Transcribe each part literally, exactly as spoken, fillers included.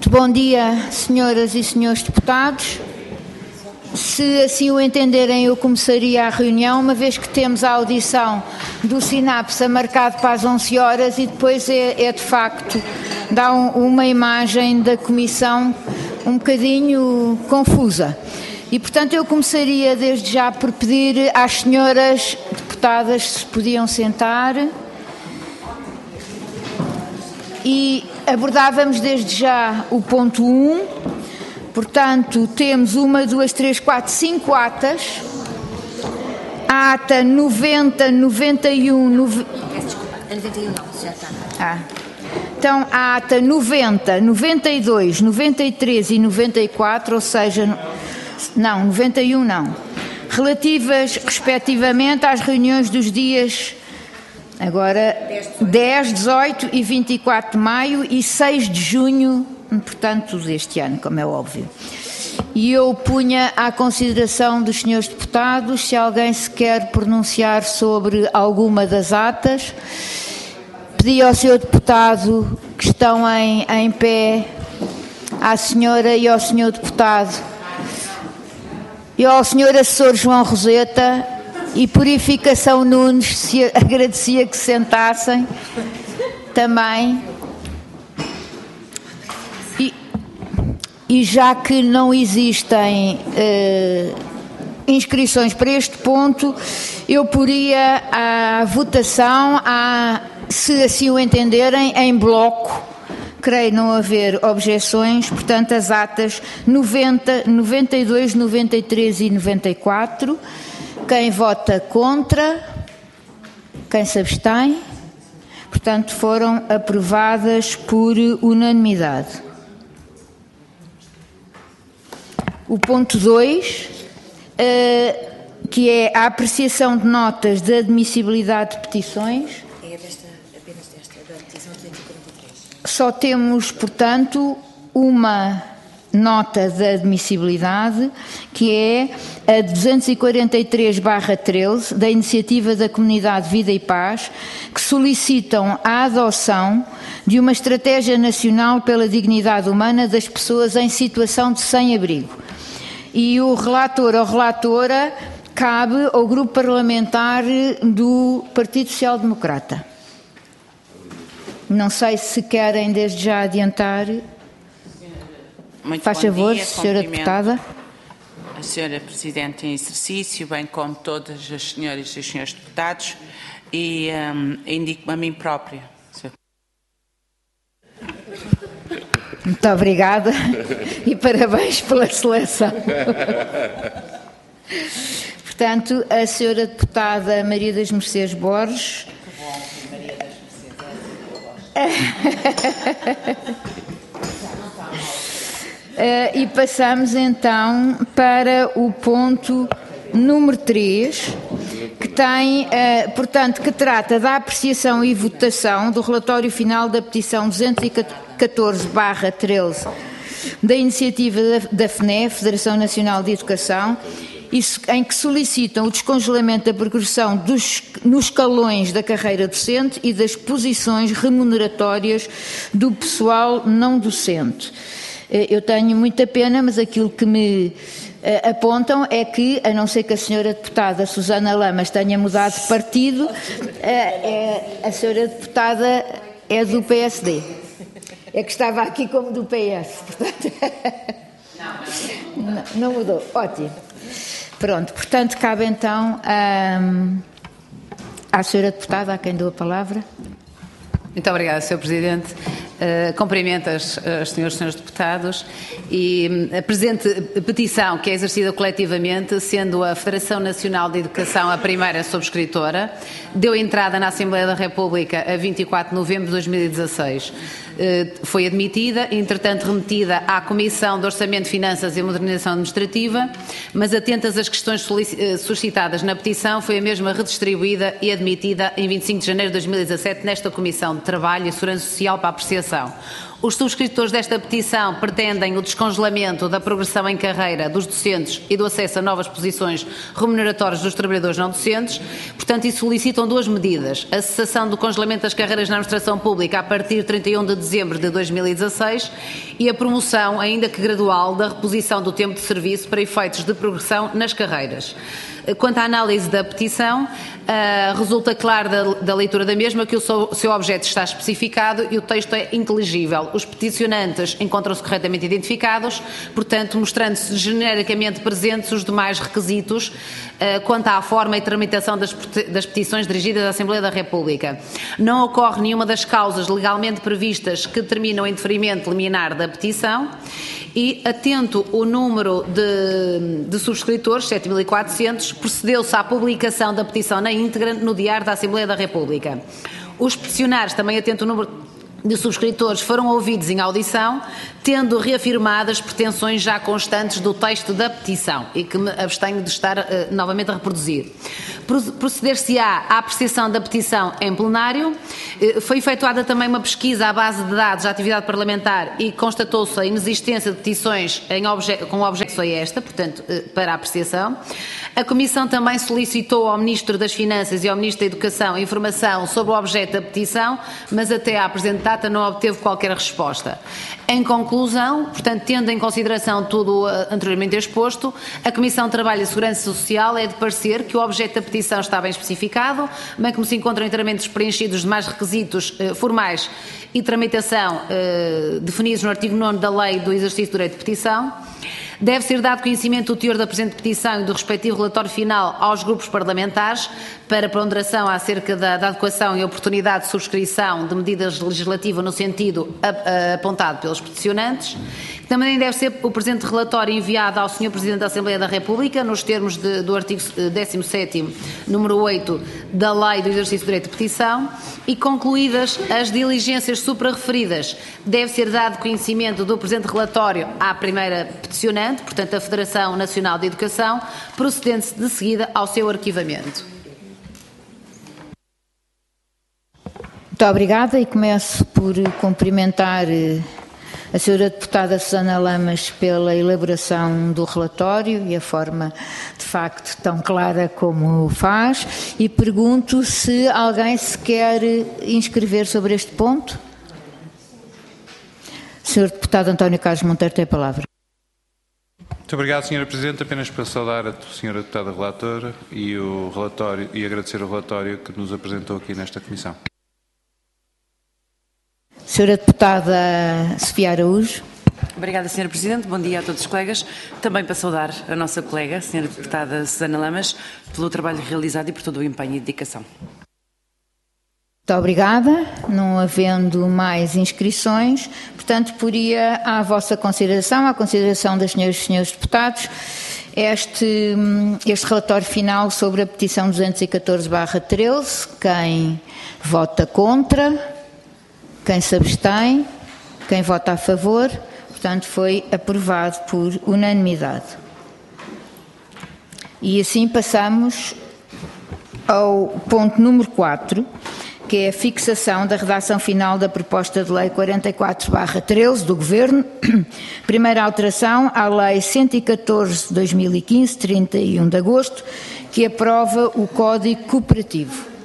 Muito bom dia, senhoras e senhores deputados. Se assim o entenderem, eu começaria a reunião, uma vez que temos a audição do SINAPSA marcado para as onze horas e depois é, é de facto, dá um, uma imagem da comissão um bocadinho confusa. E, portanto, eu começaria desde já por pedir às senhoras deputadas se podiam sentar e abordávamos desde já o ponto um. Portanto, temos uma, duas, três, quatro, cinco atas. A ata noventa, noventa e um... Nove... Peço desculpa, a noventa e um não, já está. Ah. Então, a ata noventa, noventa e dois, noventa e três e noventa e quatro, ou seja, não, noventa e um não, relativas, respectivamente, às reuniões dos dias, agora, dez, dezoito e vinte e quatro de maio e seis de junho, portanto, deste ano, como é óbvio. E eu punha à consideração dos senhores deputados, se alguém se quer pronunciar sobre alguma das atas. Pedi ao senhor deputado que estão em, em pé, à senhora e ao senhor deputado, e ao senhor assessor João Roseta e Purificação Nunes, se agradecia que se sentassem também. E, e já que não existem eh, inscrições para este ponto, eu poria à votação, à, se assim o entenderem, em bloco. Creio não haver objeções, portanto, as atas noventa, noventa e dois, noventa e três e noventa e quatro. Quem vota contra? Quem se abstém? Portanto, foram aprovadas por unanimidade. O ponto dois, uh, que é a apreciação de notas de admissibilidade de petições. É desta, apenas desta, da petição duzentos e quarenta e três. Só temos, portanto, uma nota de admissibilidade, que é a duzentos e quarenta e três barra treze, da Iniciativa da Comunidade Vida e Paz, que solicitam a adoção de uma estratégia nacional pela dignidade humana das pessoas em situação de sem-abrigo. E o relator ou relatora cabe ao grupo parlamentar do Partido Social Democrata. Não sei se querem desde já adiantar. Muito Faz bom favor, dia, senhora deputada. A senhora Presidente em exercício, bem como todas as senhoras e os senhores deputados, e um, indico-me a mim própria. Muito obrigada e parabéns pela seleção. Portanto, a senhora deputada Maria das Mercês Borges. Uh, e passamos então para o ponto número três, que tem, uh, portanto, que trata da apreciação e votação do relatório final da petição duzentos e catorze barra treze da iniciativa da, da F N E F, Federação Nacional de Educação, em que solicitam o descongelamento da progressão dos, nos escalões da carreira docente e das posições remuneratórias do pessoal não docente. Eu tenho muita pena, mas aquilo que me uh, apontam é que, a não ser que a senhora deputada Susana Lamas tenha mudado de partido, uh, é, a senhora deputada é do P S D. É que estava aqui como do P S, portanto... Não, não mudou. Ótimo. Pronto, portanto, cabe então um, à senhora deputada, a quem dou a palavra. Muito obrigada, senhor Presidente. Uh, cumprimento as, as senhoras e senhores deputados e a presente petição, que é exercida coletivamente, sendo a Federação Nacional de Educação a primeira subscritora, deu entrada na Assembleia da República a vinte e quatro de novembro de dois mil e dezasseis. Uh, foi admitida, entretanto remetida à Comissão de Orçamento, Finanças e Modernização Administrativa, mas atentas às questões suscitadas na petição, foi a mesma redistribuída e admitida em vinte e cinco de janeiro de dois mil e dezassete nesta Comissão de Trabalho e Segurança Social para apreciação. Os subscritores desta petição pretendem o descongelamento da progressão em carreira dos docentes e do acesso a novas posições remuneratórias dos trabalhadores não docentes. Portanto, e solicitam duas medidas: a cessação do congelamento das carreiras na administração pública a partir de trinta e um de dezembro de dois mil e dezasseis e a promoção, ainda que gradual, da reposição do tempo de serviço para efeitos de progressão nas carreiras. Quanto à análise da petição, uh, resulta claro da, da leitura da mesma que o seu, seu objeto está especificado e o texto é inteligível. Os peticionantes encontram-se corretamente identificados, portanto, mostrando-se genericamente presentes os demais requisitos uh, quanto à forma e tramitação das, das petições dirigidas à Assembleia da República. Não ocorre nenhuma das causas legalmente previstas que determinam o indeferimento liminar da petição e, atento o número de, de subscritores, sete mil e quatrocentos, procedeu-se à publicação da petição na íntegra no Diário da Assembleia da República. Os peticionários, também atento o número de subscritores, foram ouvidos em audição, tendo reafirmado as pretensões já constantes do texto da petição e que me abstenho de estar uh, novamente a reproduzir. Proceder-se-á à apreciação da petição em plenário. Uh, foi efetuada também uma pesquisa à base de dados da atividade parlamentar e constatou-se a inexistência de petições em obje com objeto a esta, portanto, uh, para a apreciação. A Comissão também solicitou ao Ministro das Finanças e ao Ministro da Educação informação sobre o objeto da petição, mas até à presente data não obteve qualquer resposta. Em conclusão, portanto, tendo em consideração tudo o anteriormente exposto, a Comissão de Trabalho e Segurança Social é de parecer que o objeto da petição está bem especificado, bem como se encontram inteiramente preenchidos os demais requisitos eh, formais e tramitação eh, definidos no artigo nono da Lei do Exercício do Direito de Petição. Deve ser dado conhecimento do teor da presente petição e do respectivo relatório final aos grupos parlamentares para ponderação acerca da, da adequação e oportunidade de subscrição de medidas legislativas no sentido a, a, apontado pelos peticionantes. Também deve ser o presente relatório enviado ao senhor Presidente da Assembleia da República nos termos de, do artigo décimo sétimo, número oito da Lei do Exercício do Direito de Petição e concluídas as diligências suprarreferidas, deve ser dado conhecimento do presente relatório à primeira peticionante, portanto a Federação Nacional de Educação, procedendo-se de seguida ao seu arquivamento. Muito obrigada e começo por cumprimentar a senhora deputada Susana Lamas pela elaboração do relatório e a forma de facto tão clara como o faz e pergunto se alguém se quer inscrever sobre este ponto. senhor deputado António Carlos Monteiro tem a palavra. Muito obrigado, senhora Presidente. Apenas para saudar a senhora deputada relatora e, o relatório, e agradecer o relatório que nos apresentou aqui nesta comissão. senhora deputada Sofia Araújo. Obrigada, senhora Presidente. Bom dia a todos os colegas. Também para saudar a nossa colega, a senhora deputada Susana Lamas, pelo trabalho realizado e por todo o empenho e dedicação. Muito obrigada. Não havendo mais inscrições, portanto, poria à vossa consideração, à consideração das senhoras e senhores deputados, este, este relatório final sobre a petição duzentos e catorze barra treze. Quem vota contra? Quem se abstém? Quem vota a favor? Portanto, foi aprovado por unanimidade. E assim passamos ao ponto número quatro, que é a fixação da redação final da proposta de lei quarenta e quatro barra treze do Governo, primeira alteração à lei cento e catorze de dois mil e quinze, trinta e um de agosto, que aprova o Código Cooperativo.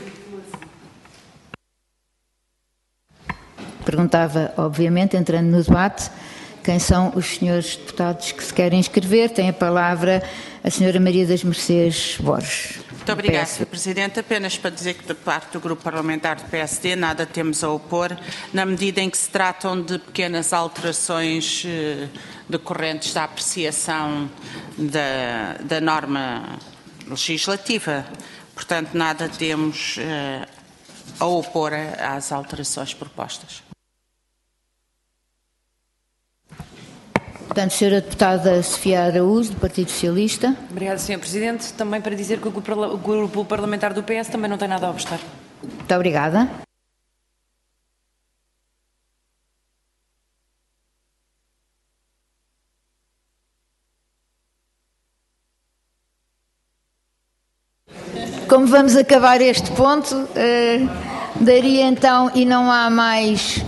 Perguntava, obviamente, entrando no debate, quem são os senhores deputados que se querem inscrever. Tem a palavra a senhora Maria das Mercês Borges. Muito obrigada, senhora Presidente. Apenas para dizer que, da parte do Grupo Parlamentar do P S D, nada temos a opor, na medida em que se tratam de pequenas alterações eh, decorrentes da apreciação da, da norma legislativa. Portanto, nada temos eh, a opor às alterações propostas. Portanto, senhora deputada Sofia Araújo, do Partido Socialista. Obrigada, senhor Presidente. Também para dizer que o Grupo Parlamentar do P S também não tem nada a obstar. Muito obrigada. Como vamos acabar este ponto, eh, daria então, e não há mais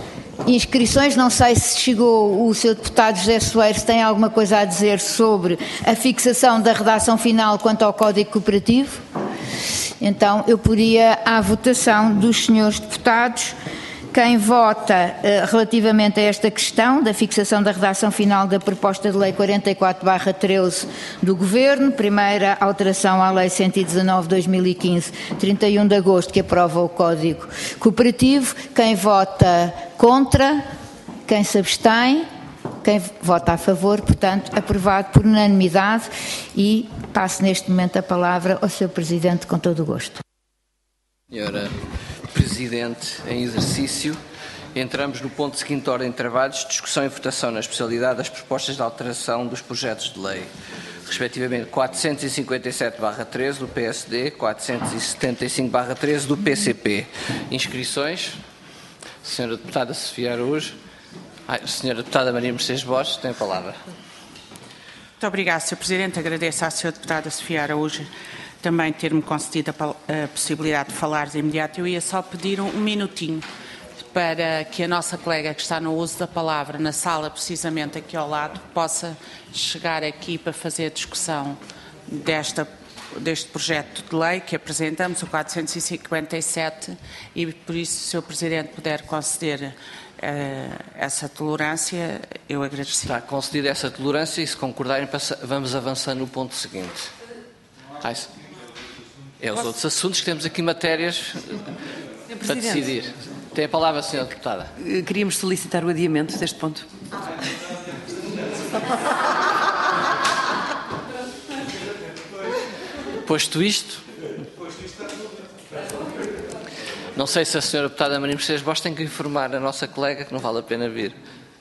inscrições. Não sei se chegou o senhor deputado José Soeiro, se tem alguma coisa a dizer sobre a fixação da redação final quanto ao Código Cooperativo. Então, eu poria à votação dos senhores deputados. Quem vota uh, relativamente a esta questão da fixação da redação final da proposta de lei quarenta e quatro barra treze do Governo, primeira alteração à lei cento e dezanove barra dois mil e quinze, trinta e um de agosto, que aprova o Código Cooperativo. Quem vota contra, quem se abstém, quem vota a favor, portanto, aprovado por unanimidade, e passo neste momento a palavra ao senhor Presidente com todo o gosto. Senhora Presidente em exercício, entramos no ponto seguinte da ordem de trabalhos, discussão e votação na especialidade das propostas de alteração dos projetos de lei, respectivamente quatrocentos e cinquenta e sete barra treze do P S D, quatrocentos e setenta e cinco barra treze do P C P. Inscrições. Senhora Deputada Sofia Araújo. Ai, Senhora Deputada Maria Mercedes Borges, tem a palavra. Muito obrigada, senhor Presidente. Agradeço à senhora Deputada Sofia Araújo também ter-me concedido a, a possibilidade de falar de imediato. Eu ia só pedir um, um minutinho para que a nossa colega que está no uso da palavra na sala, precisamente aqui ao lado, possa chegar aqui para fazer a discussão desta, deste projeto de lei que apresentamos, o quatrocentos e cinquenta e sete, e por isso, se o senhor Presidente puder conceder uh, essa tolerância, eu agradeço. Está concedida essa tolerância e, se concordarem, vamos avançando no ponto seguinte. Ah, é os outros assuntos que temos aqui matérias para decidir. Tem a palavra a senhora Deputada. Queríamos solicitar o adiamento deste ponto. Posto isto, não sei se a senhora Deputada Maria Mercedes Borges tem que informar a nossa colega que não vale a pena vir.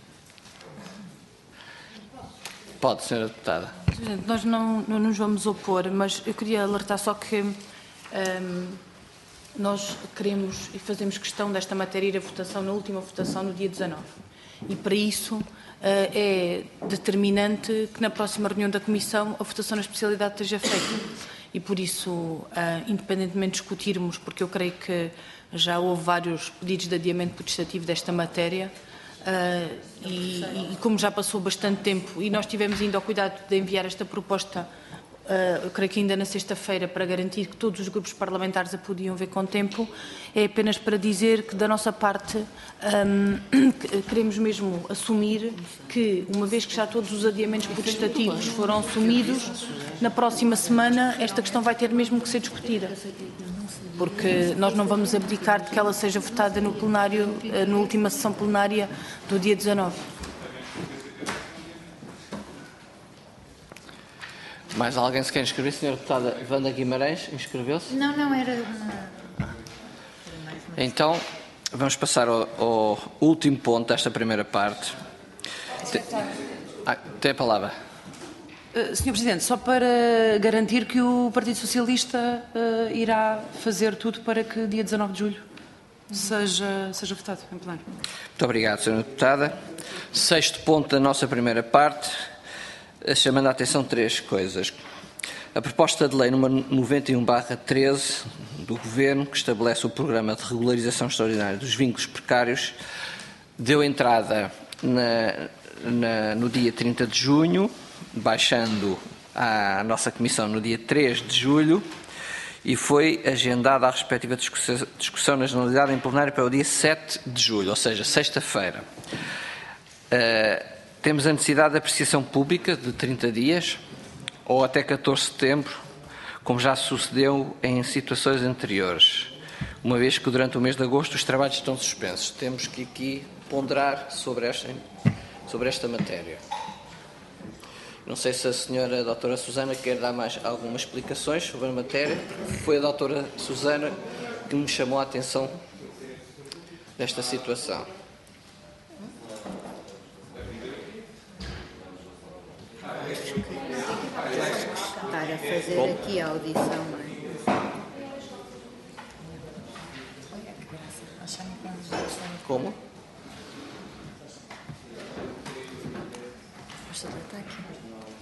Pode, senhora Deputada. Nós não, não nos vamos opor, mas eu queria alertar só que um, nós queremos e fazemos questão desta matéria ir à votação, na última votação, no dia dezanove. E para isso uh, é determinante que na próxima reunião da Comissão a votação na especialidade esteja feita. E por isso, uh, independentemente de discutirmos, porque eu creio que já houve vários pedidos de adiamento potestativo desta matéria, Uh, e, e como já passou bastante tempo e nós tivemos ainda ao cuidado de enviar esta proposta, uh, eu creio que ainda na sexta-feira, para garantir que todos os grupos parlamentares a podiam ver com tempo, é apenas para dizer que da nossa parte um, queremos mesmo assumir que, uma vez que já todos os adiamentos potestativos foram assumidos, na próxima semana esta questão vai ter mesmo que ser discutida. Porque nós não vamos abdicar de que ela seja votada no plenário, na última sessão plenária do dia dezanove. Mais alguém se quer inscrever? Senhora Deputada Wanda Guimarães, inscreveu-se? Não, não, era... Então, vamos passar ao, ao último ponto desta primeira parte. Tem, ah, tem a palavra. Uh, senhor Presidente, só para garantir que o Partido Socialista uh, irá fazer tudo para que dia dezanove de julho seja, seja votado em plenário. Muito obrigado, senhora Deputada. Sexto ponto da nossa primeira parte, chamando a atenção três coisas. A proposta de lei número noventa e um barra treze do Governo, que estabelece o programa de regularização extraordinária dos vínculos precários, deu entrada na, na, no dia trinta de junho, baixando à nossa Comissão no dia três de julho, e foi agendada a respectiva discussão, discussão na Generalidade em plenário para o dia sete de julho, ou seja, sexta-feira. Uh, temos a necessidade de apreciação pública de trinta dias, ou até catorze de setembro, como já sucedeu em situações anteriores, uma vez que durante o mês de agosto os trabalhos estão suspensos. Temos que aqui ponderar sobre esta, sobre esta matéria. Não sei se a senhora doutora Susana quer dar mais algumas explicações sobre a matéria. Foi a doutora Susana que me chamou a atenção desta situação. Para fazer Bom. aqui a audição. Como?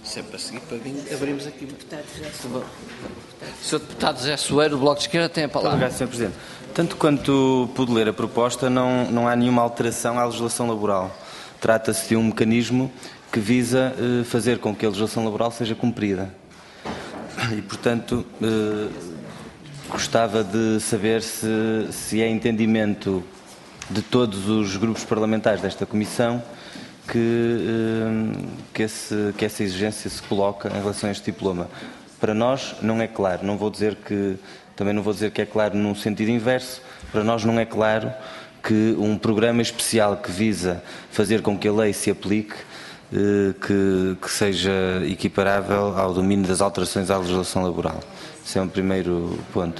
Sempre a seguir, para vir, abrimos aqui. senhor Deputado José Soeiro, do Bloco de Esquerda, tem a palavra. Obrigado, senhor Presidente. Tanto quanto pude ler a proposta, não, não há nenhuma alteração à legislação laboral. Trata-se de um mecanismo que visa eh, fazer com que a legislação laboral seja cumprida. E, portanto, eh, gostava de saber se, se é entendimento de todos os grupos parlamentares desta Comissão que, que, esse, que essa exigência se coloca em relação a este diploma. Para nós não é claro, não vou dizer que, também não vou dizer que é claro num sentido inverso, para nós não é claro que um programa especial que visa fazer com que a lei se aplique, que, que seja equiparável ao domínio das alterações à legislação laboral. Esse é um primeiro ponto.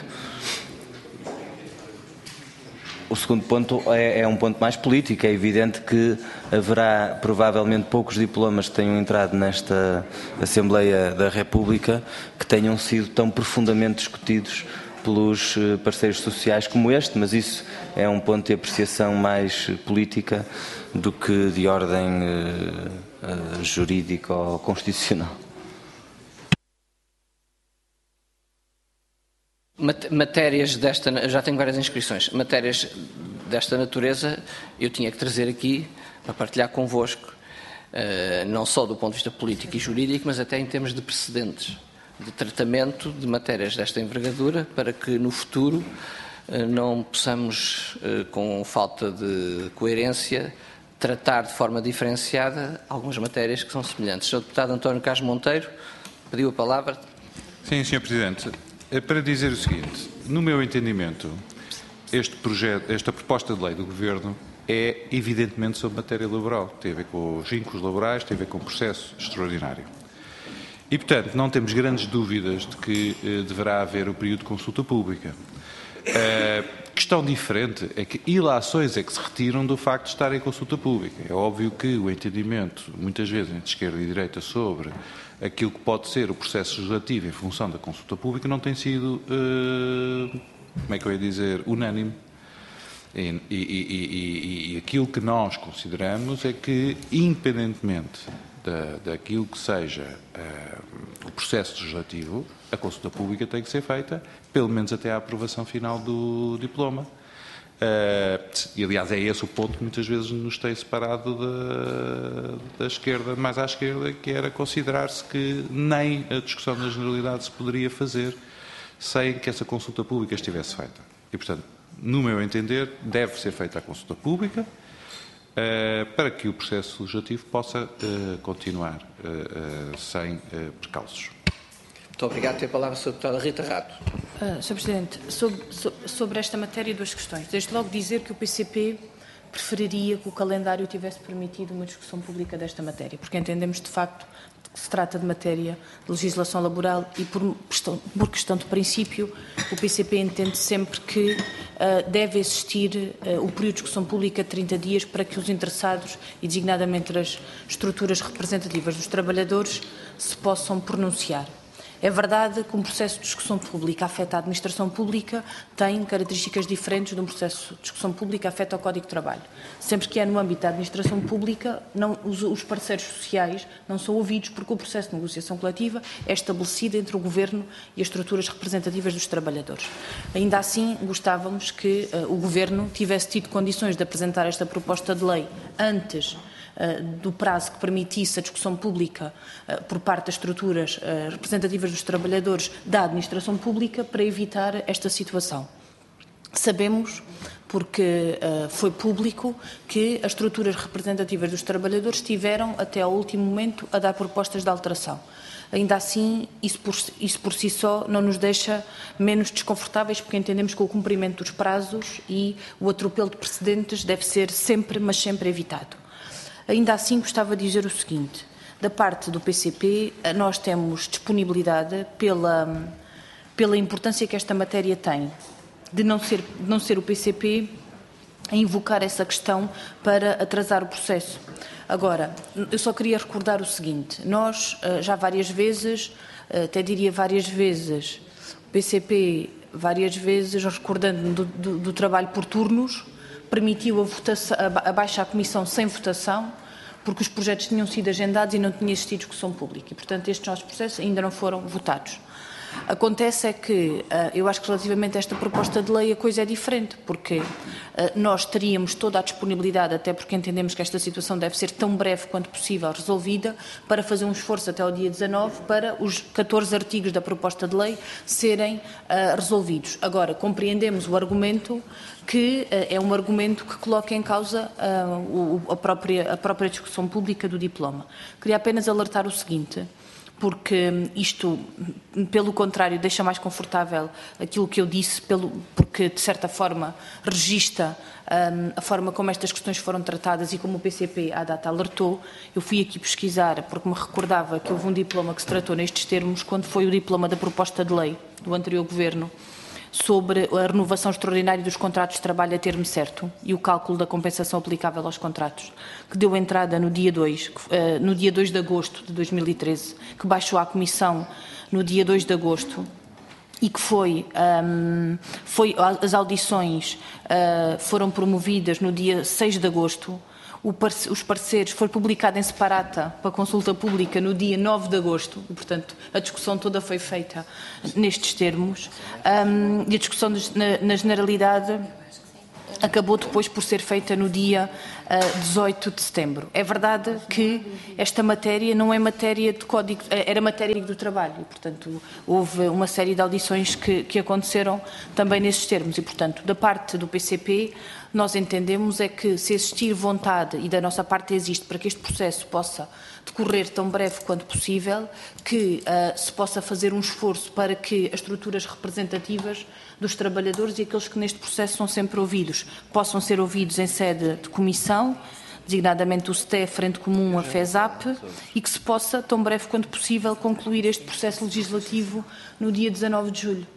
O segundo ponto é, é um ponto mais político. É evidente que haverá provavelmente poucos diplomas que tenham entrado nesta Assembleia da República que tenham sido tão profundamente discutidos pelos parceiros sociais como este, mas isso é um ponto de apreciação mais política do que de ordem uh, uh, jurídica ou constitucional. Matérias desta, já tenho várias inscrições, matérias desta natureza eu tinha que trazer aqui para partilhar convosco, não só do ponto de vista político e jurídico, mas até em termos de precedentes, de tratamento de matérias desta envergadura, para que no futuro não possamos, com falta de coerência, tratar de forma diferenciada algumas matérias que são semelhantes. senhor Deputado António Carlos Monteiro pediu a palavra. Sim, senhor Presidente. É para dizer o seguinte, no meu entendimento, este projeto, esta proposta de lei do Governo é evidentemente sobre matéria laboral, tem a ver com os vínculos laborais, tem a ver com o processo extraordinário. E, portanto, não temos grandes dúvidas de que eh, deverá haver o período de consulta pública. A questão diferente é que ilações é que se retiram do facto de estar em consulta pública. É óbvio que o entendimento, muitas vezes, entre esquerda e direita sobre aquilo que pode ser o processo legislativo em função da consulta pública não tem sido, uh, como é que eu ia dizer, unânime. E, e, e, e, e aquilo que nós consideramos é que, independentemente da, daquilo que seja uh, o processo legislativo, a consulta pública tem que ser feita, pelo menos até à aprovação final do diploma. Uh, e, aliás, é esse o ponto que muitas vezes nos tem separado da, da esquerda, mais à esquerda, que era considerar-se que nem a discussão da generalidade se poderia fazer sem que essa consulta pública estivesse feita. E, portanto, no meu entender, deve ser feita a consulta pública uh, para que o processo legislativo possa uh, continuar uh, uh, sem uh, precalços. Muito obrigado. Tem a palavra a senhora Deputada Rita Rato. Uh, senhor Presidente, sobre, sobre esta matéria, duas questões. Desde logo dizer que o P C P preferiria que o calendário tivesse permitido uma discussão pública desta matéria, porque entendemos de facto que se trata de matéria de legislação laboral e por questão, por questão de princípio o P C P entende sempre que uh, deve existir uh, o período de discussão pública de trinta dias para que os interessados e designadamente as estruturas representativas dos trabalhadores se possam pronunciar. É verdade que um processo de discussão pública afeta a administração pública, tem características diferentes de um processo de discussão pública afeta o Código de Trabalho. Sempre que é no âmbito da administração pública, não, os, os parceiros sociais não são ouvidos porque o processo de negociação coletiva é estabelecido entre o Governo e as estruturas representativas dos trabalhadores. Ainda assim, gostávamos que uh, o Governo tivesse tido condições de apresentar esta proposta de lei antes do prazo que permitisse a discussão pública uh, por parte das estruturas uh, representativas dos trabalhadores da administração pública para evitar esta situação. Sabemos, porque uh, foi público, que as estruturas representativas dos trabalhadores tiveram até ao último momento a dar propostas de alteração. Ainda assim, isso por, isso por si só não nos deixa menos desconfortáveis, porque entendemos que o cumprimento dos prazos e o atropelo de precedentes deve ser sempre, mas sempre evitado. Ainda assim, gostava de dizer o seguinte, da parte do P C P, nós temos disponibilidade pela, pela importância que esta matéria tem, de não ser, de não ser o P C P a invocar essa questão para atrasar o processo. Agora, eu só queria recordar o seguinte, nós já várias vezes, até diria várias vezes, o P C P várias vezes, recordando do, do, do trabalho por turnos, permitiu a, votação, a baixa à Comissão sem votação, porque os projetos tinham sido agendados e não tinha existido discussão pública. E, portanto, estes nossos processos ainda não foram votados. Acontece é que, eu acho que relativamente a esta proposta de lei a coisa é diferente, porque nós teríamos toda a disponibilidade, até porque entendemos que esta situação deve ser tão breve quanto possível resolvida, para fazer um esforço até ao dia dezanove para os catorze artigos da proposta de lei serem uh, resolvidos. Agora, compreendemos o argumento que uh, é um argumento que coloca em causa uh, o, a, própria, a própria discussão pública do diploma. Queria apenas alertar o seguinte, porque isto, pelo contrário, deixa mais confortável aquilo que eu disse, pelo, porque, de certa forma, regista um, a forma como estas questões foram tratadas e como o P C P, à data, alertou. Eu fui aqui pesquisar, porque me recordava que houve um diploma que se tratou nestes termos, quando foi o diploma da proposta de lei do anterior Governo, sobre a renovação extraordinária dos contratos de trabalho a termo certo e o cálculo da compensação aplicável aos contratos, que deu entrada no dia dois, no dia dois de agosto de dois mil e treze, que baixou à Comissão no dia dois de agosto e que foi, um, foi as audições uh, foram promovidas no dia seis de agosto. O parce, os pareceres foi publicado em separata para consulta pública no dia nove de agosto, e, portanto, a discussão toda foi feita nestes termos, um, e a discussão de, na, na generalidade acabou depois por ser feita no dia uh, dezoito de setembro. É verdade que esta matéria não é matéria de código, era matéria do trabalho, e, portanto, houve uma série de audições que, que aconteceram também nesses termos, e, portanto, da parte do P C P, nós entendemos é que, se existir vontade, e da nossa parte existe, para que este processo possa decorrer tão breve quanto possível, que uh, se possa fazer um esforço para que as estruturas representativas dos trabalhadores e aqueles que neste processo são sempre ouvidos, possam ser ouvidos em sede de comissão, designadamente o S T E, Frente Comum, a FESAP, e que se possa, tão breve quanto possível, concluir este processo legislativo no dia dezanove de julho.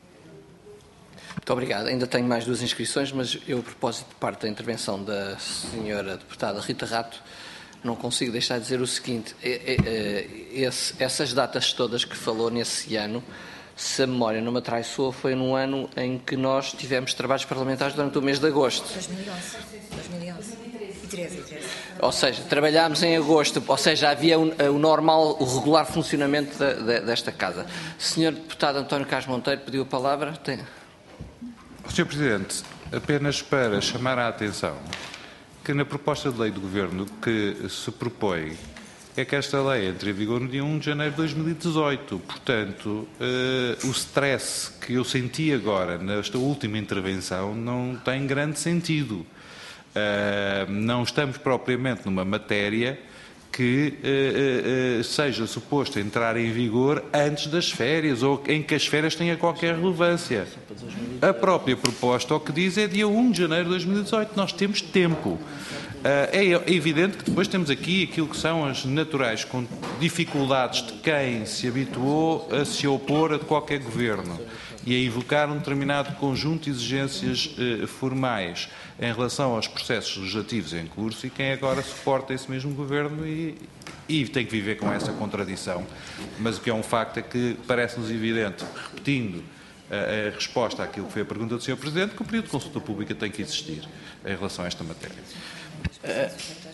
Muito obrigado. Ainda tenho mais duas inscrições, mas eu, a propósito de parte da intervenção da senhora deputada Rita Rato, não consigo deixar de dizer o seguinte, esse, essas datas todas que falou nesse ano, se a memória não me atraiçoa, foi num ano em que nós tivemos trabalhos parlamentares durante o mês de agosto. dois mil e onze. dois mil e onze. E treze, e treze. Ou seja, trabalhámos em agosto, ou seja, havia o, o normal, o regular funcionamento da, da, desta Casa. senhor Deputado António Carlos Monteiro pediu a palavra. Tem... senhor Presidente, apenas para chamar a atenção que na proposta de lei do Governo que se propõe é que esta lei entre em vigor no dia um de janeiro de dois mil e dezoito. Portanto, uh, o stress que eu senti agora nesta última intervenção não tem grande sentido. Uh, não estamos propriamente numa matéria que uh, uh, seja suposto entrar em vigor antes das férias ou em que as férias tenham qualquer relevância. A própria proposta o que diz é dia um de janeiro de dois mil e dezoito. Nós temos tempo. É evidente que depois temos aqui aquilo que são as naturais dificuldades de quem se habituou a se opor a qualquer governo e a invocar um determinado conjunto de exigências eh, formais em relação aos processos legislativos em curso e quem agora suporta esse mesmo governo e, e tem que viver com essa contradição. Mas o que é um facto é que parece-nos evidente, repetindo a, a resposta àquilo que foi a pergunta do senhor Presidente, que o período de consulta pública tem que existir em relação a esta matéria. Uh,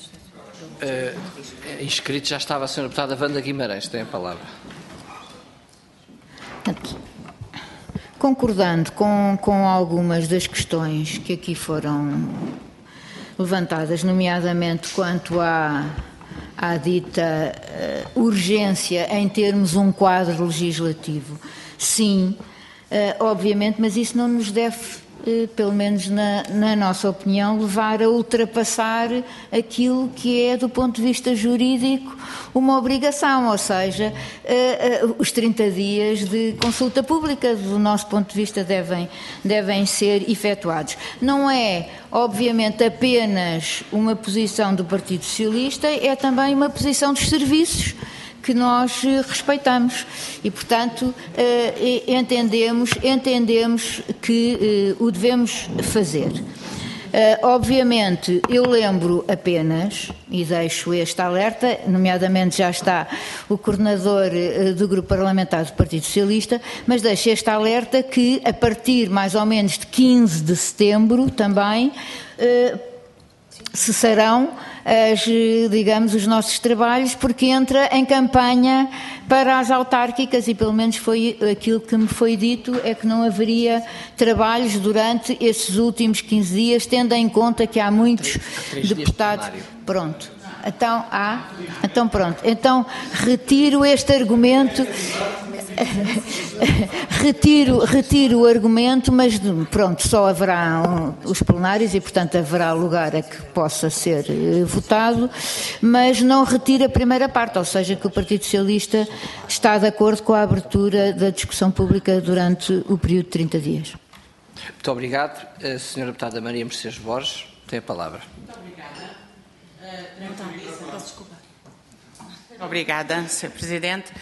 uh, inscrito já estava a senhora Deputada Wanda Guimarães, tem a palavra. Concordando com, com algumas das questões que aqui foram levantadas, nomeadamente quanto à, à dita uh, urgência em termos um quadro legislativo, sim, uh, obviamente, mas isso não nos deve, pelo menos na, na nossa opinião, levar a ultrapassar aquilo que é, do ponto de vista jurídico, uma obrigação, ou seja, uh, uh, os trinta dias de consulta pública, do nosso ponto de vista, devem, devem ser efetuados. Não é, obviamente, apenas uma posição do Partido Socialista, é também uma posição dos serviços que nós respeitamos e, portanto, entendemos, entendemos que o devemos fazer. Obviamente, eu lembro apenas, e deixo este alerta, nomeadamente já está o coordenador do Grupo Parlamentar do Partido Socialista, mas deixo este alerta que, a partir mais ou menos de quinze de setembro, também cessarão as, digamos, os nossos trabalhos, porque entra em campanha para as autárquicas e pelo menos foi aquilo que me foi dito, é que não haveria trabalhos durante esses últimos quinze dias, tendo em conta que há muitos deputados. Pronto. Então, há? Então pronto. Então retiro este argumento. retiro, retiro o argumento, mas pronto, só haverá um, os plenários e, portanto, haverá lugar a que possa ser uh, votado, mas não retiro a primeira parte, ou seja, que o Partido Socialista está de acordo com a abertura da discussão pública durante o período de trinta dias. Muito obrigado. A senhora deputada Maria Mercedes Borges tem a palavra. Muito obrigada. Uh, Peço desculpa. Obrigada, senhor Presidente.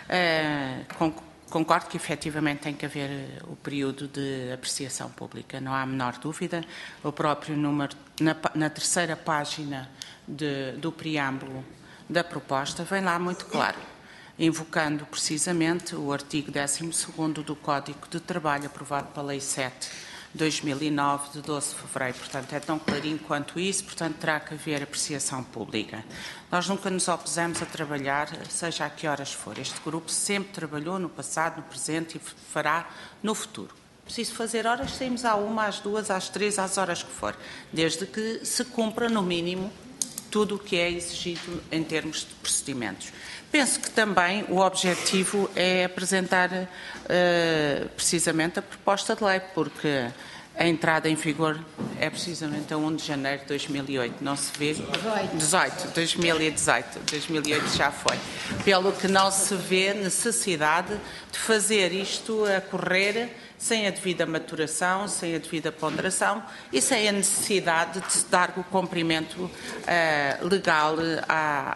Uh, concordo que efetivamente tem que haver o período de apreciação pública, não há a menor dúvida. O próprio número, na, na terceira página de, do preâmbulo da proposta, vem lá muito claro, invocando precisamente o artigo décimo segundo do Código de Trabalho aprovado pela Lei sete de dois mil e nove, de doze de fevereiro. Portanto, é tão clarinho quanto isso, portanto, terá que haver apreciação pública. Nós nunca nos opusemos a trabalhar, seja a que horas for. Este grupo sempre trabalhou no passado, no presente e fará no futuro. Preciso fazer horas, saímos à uma, às duas, às três, às horas que for, desde que se cumpra, no mínimo, tudo o que é exigido em termos de procedimentos. Penso que também o objetivo é apresentar uh, precisamente a proposta de lei, porque a entrada em vigor é precisamente a primeiro de janeiro de dois mil e oito, não se vê? dezoito, dois mil e dezoito, dois mil e oito já foi. Pelo que não se vê necessidade de fazer isto a correr sem a devida maturação, sem a devida ponderação e sem a necessidade de se dar o cumprimento uh, legal a,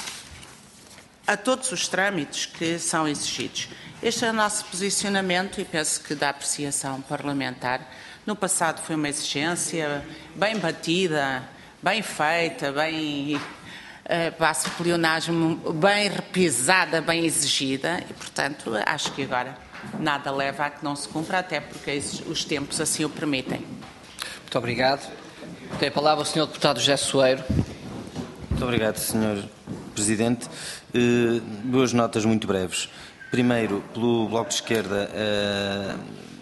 a todos os trâmites que são exigidos. Este é o nosso posicionamento e penso que da apreciação parlamentar. No passado foi uma exigência bem batida, bem feita, bem, uh, passo o pleonasmo, bem repisada, bem exigida e, portanto, acho que agora nada leva a que não se cumpra, até porque os tempos assim o permitem. Muito obrigado. Tem a palavra o senhor deputado José Soeiro. Muito obrigado, senhor Presidente. Uh, duas notas muito breves. Primeiro, pelo Bloco de Esquerda, uh,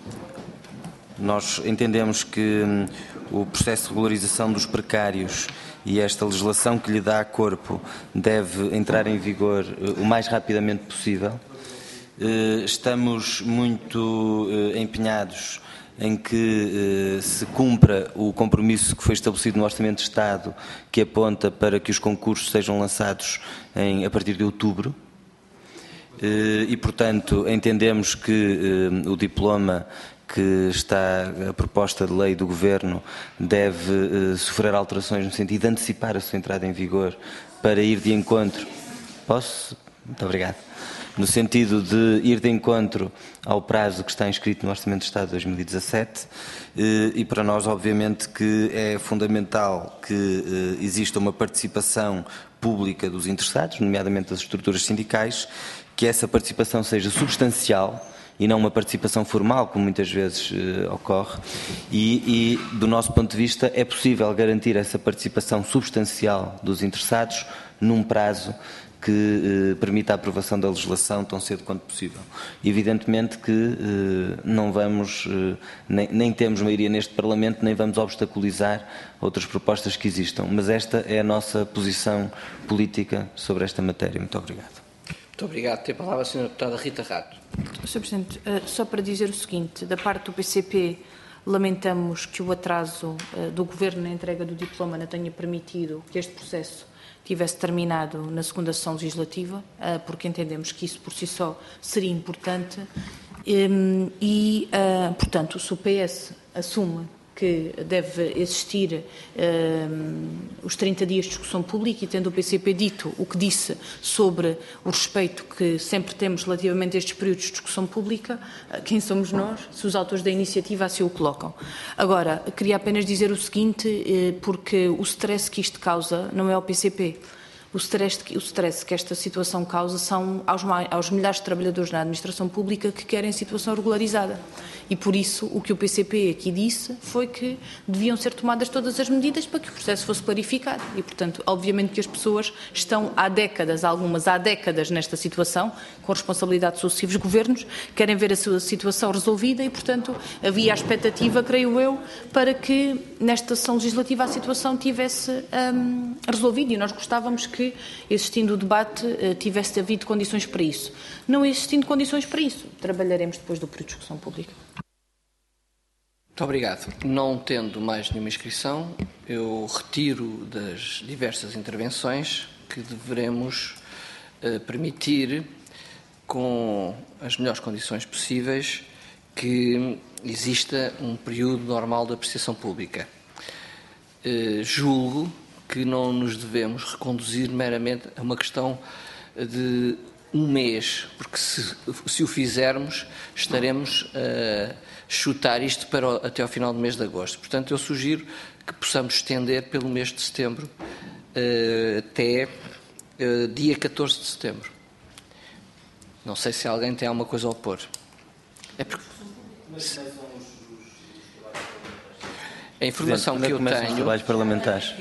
nós entendemos que um, o processo de regularização dos precários e esta legislação que lhe dá corpo deve entrar em vigor uh, o mais rapidamente possível. Uh, estamos muito uh, empenhados em que uh, se cumpra o compromisso que foi estabelecido no Orçamento de Estado, que aponta para que os concursos sejam lançados em, a partir de outubro. Uh, e, portanto, entendemos que uh, o diploma que está a proposta de lei do Governo deve uh, sofrer alterações no sentido de antecipar a sua entrada em vigor para ir de encontro. Posso? Muito obrigado. No sentido de ir de encontro ao prazo que está inscrito no Orçamento de Estado de dois mil e dezassete e para nós, obviamente, que é fundamental que exista uma participação pública dos interessados, nomeadamente das estruturas sindicais, que essa participação seja substancial e não uma participação formal, como muitas vezes uh, ocorre, e, e, do nosso ponto de vista, é possível garantir essa participação substancial dos interessados num prazo que eh, permita a aprovação da legislação tão cedo quanto possível. Evidentemente que eh, não vamos, eh, nem, nem temos maioria neste Parlamento, nem vamos obstaculizar outras propostas que existam, mas esta é a nossa posição política sobre esta matéria. Muito obrigado. Muito obrigado. Tem a palavra a senhora deputada Rita Rato. senhor Presidente, só para dizer o seguinte, da parte do P C P, lamentamos que o atraso do Governo na entrega do diploma não tenha permitido que este processo tivesse terminado na segunda sessão legislativa, porque entendemos que isso por si só seria importante e, portanto, se o P S assume que deve existir os trinta dias de discussão pública e tendo o P C P dito o que disse sobre o respeito que sempre temos relativamente a estes períodos de discussão pública, quem somos nós, se os autores da iniciativa assim o colocam. Agora, queria apenas dizer o seguinte, porque o stress que isto causa não é ao P C P. O stress, o stress que esta situação causa são aos, aos milhares de trabalhadores na administração pública que querem situação regularizada. E por isso o que o P C P aqui disse foi que deviam ser tomadas todas as medidas para que o processo fosse clarificado. E, portanto, obviamente que as pessoas estão há décadas, algumas há décadas nesta situação, com responsabilidade de sucessivos governos, querem ver a sua situação resolvida e, portanto, havia a expectativa, creio eu, para que nesta sessão legislativa a situação tivesse hum, resolvido, e nós gostávamos que, existindo o debate, tivesse havido condições para isso. Não existindo condições para isso, trabalharemos depois do período de discussão pública. Muito obrigado. Não tendo mais nenhuma inscrição, eu retiro das diversas intervenções que deveremos uh, permitir, com as melhores condições possíveis, que exista um período normal de apreciação pública. Uh, julgo que não nos devemos reconduzir meramente a uma questão de um mês, porque se, se o fizermos, estaremos a chutar isto para o, até ao final do mês de agosto. Portanto, eu sugiro que possamos estender pelo mês de setembro uh, até uh, dia catorze de setembro. Não sei se alguém tem alguma coisa a opor. É porque... A informação que eu tenho... Os trabalhos parlamentares.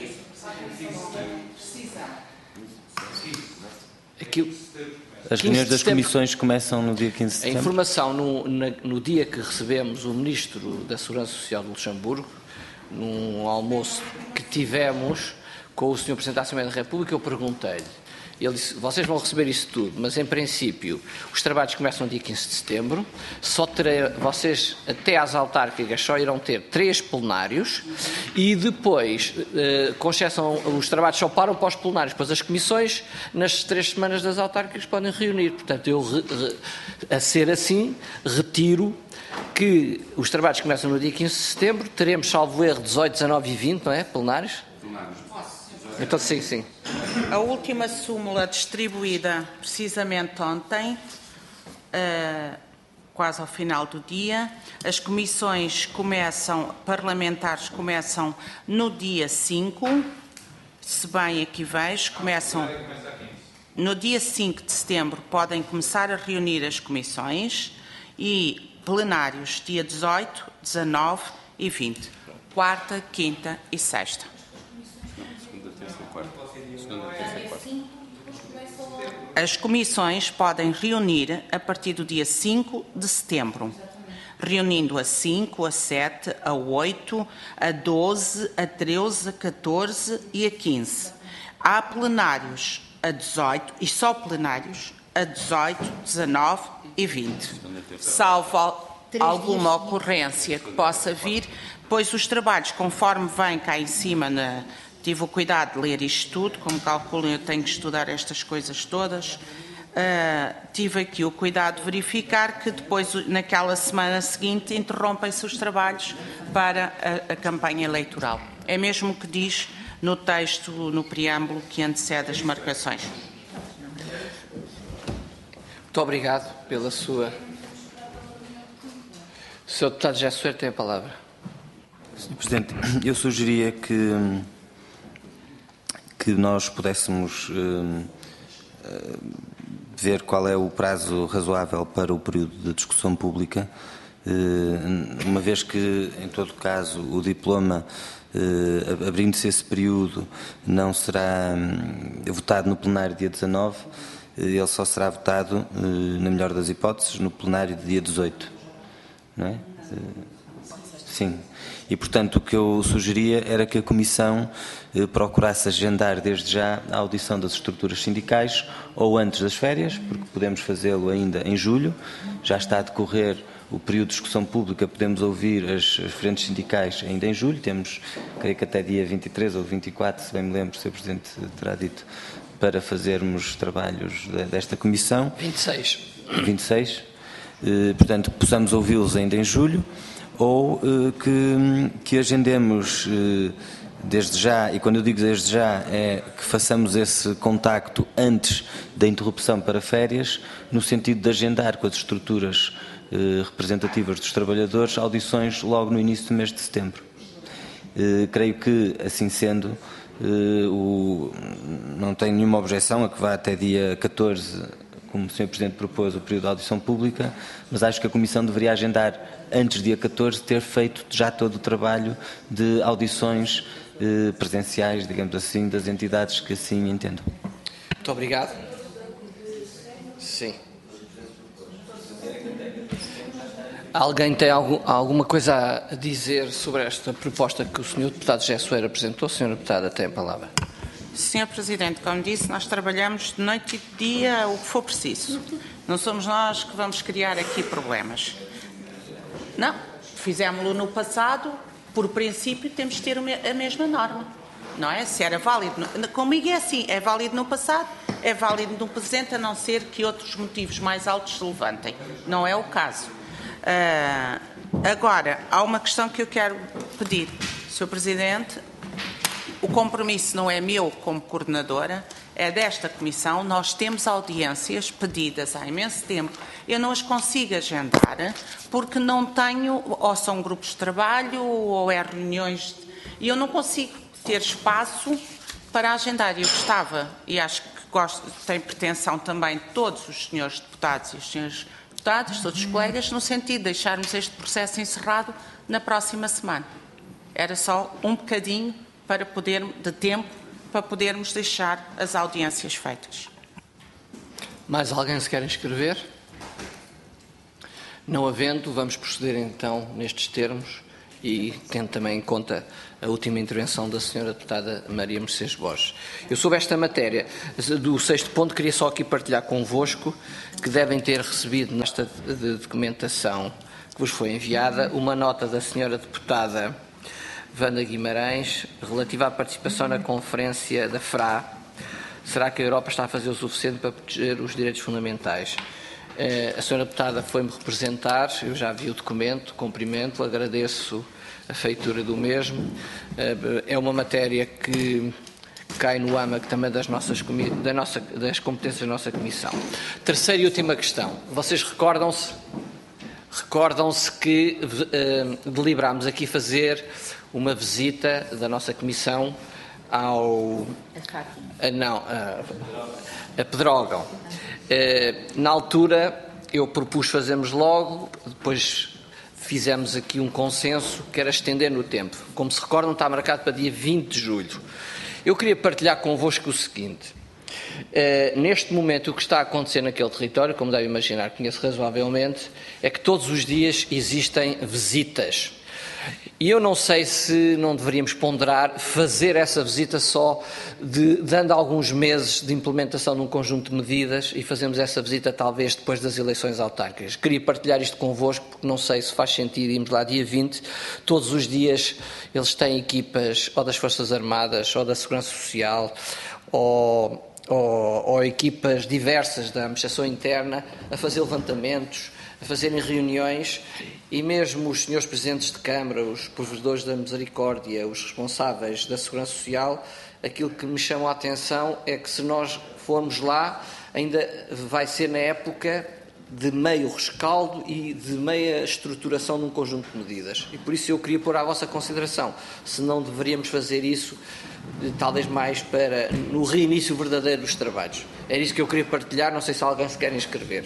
Aquilo... As reuniões das comissões começam no dia quinze de setembro? A informação, no, na, no dia que recebemos o Ministro da Segurança Social do Luxemburgo, num almoço que tivemos com o senhor Presidente da Assembleia da República, eu perguntei-lhe, ele disse, vocês vão receber isso tudo, mas em princípio os trabalhos começam no dia quinze de setembro, só terei, vocês até às autárquicas só irão ter três plenários e depois, eh, com exceção, os trabalhos só param para os plenários, pois as comissões nas três semanas das autárquicas podem reunir. Portanto, eu, re, re, a ser assim, retiro que os trabalhos começam no dia quinze de setembro, teremos, salvo erro, dezoito, dezanove e vinte, não é? Plenários? Então, sim, sim. A última súmula distribuída precisamente ontem, uh, quase ao final do dia. As comissões começam, parlamentares começam no dia cinco, se bem aqui vejo, começam no dia cinco de setembro, podem começar a reunir as comissões e plenários dia dezoito, dezanove e vinte, quarta, quinta e sexta. As comissões podem reunir a partir do dia cinco de setembro, reunindo a cinco, a sete, a oito, a doze, a treze, a catorze e a quinze. Há plenários a dezoito, e só plenários, a dezoito, dezanove e vinte. Salvo alguma ocorrência que possa vir, pois os trabalhos, conforme vêm cá em cima na... Tive o cuidado de ler isto tudo, como calculem, eu tenho que estudar estas coisas todas. Uh, tive aqui o cuidado de verificar que depois, naquela semana seguinte, interrompem-se os trabalhos para a, a campanha eleitoral. É mesmo o que diz no texto, no preâmbulo que antecede as marcações. Muito obrigado pela sua... O senhor Deputado José Soeiro tem a palavra. senhor Presidente, eu sugeria que... que nós pudéssemos uh, uh, ver qual é o prazo razoável para o período de discussão pública, uh, uma vez que, em todo caso, o diploma, uh, abrindo-se esse período, não será um, votado no plenário dia dezanove, uh, ele só será votado, uh, na melhor das hipóteses, no plenário de dia dezoito. Não é? Uh, sim. E, portanto, o que eu sugeria era que a Comissão eh, procurasse agendar desde já a audição das estruturas sindicais ou antes das férias, porque podemos fazê-lo ainda em julho. Já está a decorrer o período de discussão pública, podemos ouvir as, as frentes sindicais ainda em julho. Temos, creio que até dia vinte e três ou vinte e quatro, se bem me lembro, o senhor Presidente terá dito, para fazermos trabalhos de, desta Comissão. vinte e seis. vinte e seis. Eh, portanto, possamos ouvi-los ainda em julho. Ou uh, que, que agendemos uh, desde já, e quando eu digo desde já é que façamos esse contacto antes da interrupção para férias, no sentido de agendar com as estruturas uh, representativas dos trabalhadores audições logo no início do mês de setembro. Uh, creio que, assim sendo, o, não tenho nenhuma objeção a que vá até dia catorze, como o senhor Presidente propôs, o período de audição pública, mas acho que a Comissão deveria agendar, antes do dia catorze, ter feito já todo o trabalho de audições eh, presenciais, digamos assim, das entidades que assim entendam. Muito obrigado. Sim. Alguém tem algum, alguma coisa a dizer sobre esta proposta que o senhor Deputado José Soeiro apresentou? A senhora Deputada tem a palavra. senhor Presidente, como disse, nós trabalhamos de noite e de dia o que for preciso. Não somos nós que vamos criar aqui problemas. Não, fizemos-lo no passado, por princípio temos de ter a mesma norma, não é? Se era válido, comigo é assim, é válido no passado, é válido no presente, a não ser que outros motivos mais altos se levantem. Não é o caso. Uh, agora, há uma questão que eu quero pedir, senhor Presidente. O compromisso não é meu como coordenadora, é desta Comissão. Nós temos audiências pedidas há imenso tempo. Eu não as consigo agendar porque não tenho, ou são grupos de trabalho, ou é reuniões, e eu não consigo ter espaço para agendar. Eu gostava, e acho que gosto, tem pretensão também de todos os senhores deputados e os senhores deputados, todos os colegas, no sentido de deixarmos este processo encerrado na próxima semana. Era só um bocadinho para poder, de tempo para podermos deixar as audiências feitas. Mais alguém se quer inscrever? Não havendo, vamos proceder então nestes termos e tendo também em conta a última intervenção da senhora Deputada Maria Mercedes Borges. Eu, sobre esta matéria do sexto ponto, queria só aqui partilhar convosco que devem ter recebido nesta documentação que vos foi enviada uma nota da senhora Deputada Wanda Guimarães, relativa à participação na conferência da F R A. Será que a Europa está a fazer o suficiente para proteger os direitos fundamentais? A senhora deputada foi-me representar, eu já vi o documento, cumprimento, agradeço a feitura do mesmo. É uma matéria que cai no âmago também das, nossas, da nossa, das competências da nossa Comissão. Terceira e última questão. Vocês recordam-se recordam-se que uh, deliberámos aqui fazer uma visita da nossa Comissão ao... A, não, a, a Pedrógão. Uh, na altura, eu propus fazermos logo, depois fizemos aqui um consenso que era estender no tempo. Como se recordam, está marcado para dia vinte de julho. Eu queria partilhar convosco o seguinte. Uh, neste momento, o que está a acontecer naquele território, como deve imaginar, conheço razoavelmente, é que todos os dias existem visitas. E eu não sei se não deveríamos ponderar fazer essa visita só de, dando alguns meses de implementação de um conjunto de medidas e fazemos essa visita talvez depois das eleições autárquicas. Queria partilhar isto convosco porque não sei se faz sentido irmos lá dia vinte. Todos os dias eles têm equipas ou das Forças Armadas ou da Segurança Social ou... Ou, ou equipas diversas da administração interna a fazer levantamentos, a fazerem reuniões e mesmo os senhores presidentes de Câmara, os provedores da Misericórdia, os responsáveis da Segurança Social, aquilo que me chama a atenção é que se nós formos lá ainda vai ser na época de meio rescaldo e de meia estruturação de um conjunto de medidas. E por isso eu queria pôr à vossa consideração se não deveríamos fazer isso talvez mais para no reinício verdadeiro dos trabalhos. Era isso que eu queria partilhar, não sei se alguém se quer inscrever.